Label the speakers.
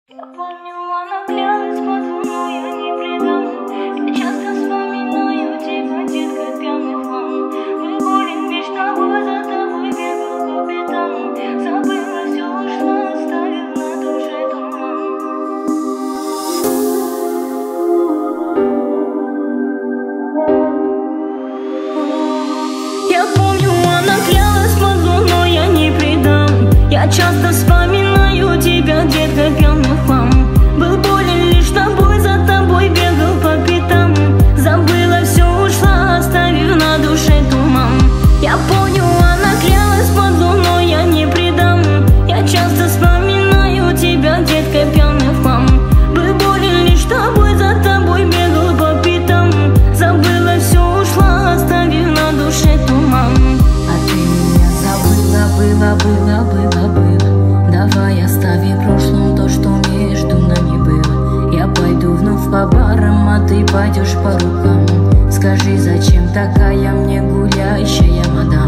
Speaker 1: Я помню, она клялась под луной, я не предам. Я часто вспоминаю тебя, детка, пьяный фан. Мы гулим меж тобой, за тобой бегал по пятам. Забыла все, ушла, оставив на душе туман. Я помню, она клялась под луной, я не предам. Я часто вспоминаю тебя, детка, пьяный фан. Был болен лишь тобой, за тобой бегал по пятам. Забыла все, ушла, оставив на душе туман. Я помню, она клялась под луной, я не предам. Я часто вспоминаю тебя, детка, пьяный фан. Был болен лишь тобой, за тобой бегал по пятам. Забыла все, ушла, оставив на душе туман.
Speaker 2: А ты меня забыла, было. Давай оставим в прошлом то, что между нами было. Я пойду вновь по барам, а ты пойдешь по рукам. Скажи, зачем такая мне гуляющая мадам?